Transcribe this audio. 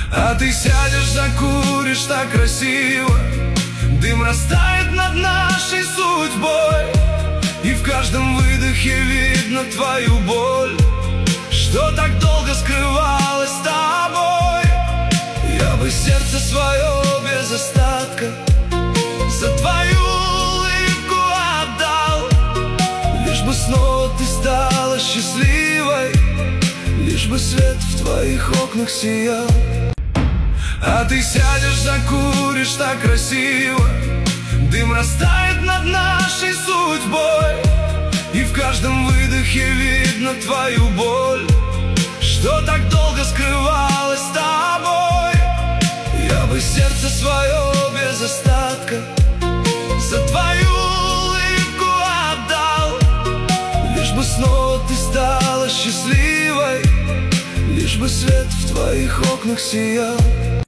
А ты сядешь, закуришь так красиво, дым растает над нашей судьбой, и в каждом выдохе видно твою боль, что так долго скрывалось с тобой. Я бы сердце свое без остатка за твою улыбку отдал, лишь бы снова ты стала счастливой, лишь бы свет в твоих окнах сиял. А ты сядешь, закуришь так красиво, дым растает над нашей судьбой, и в каждом выдохе видно твою боль, что так долго скрывалось с тобой. Я бы сердце свое без остатка за твою улыбку отдал, лишь бы снова ты стала счастливой, лишь бы свет в твоих окнах сиял.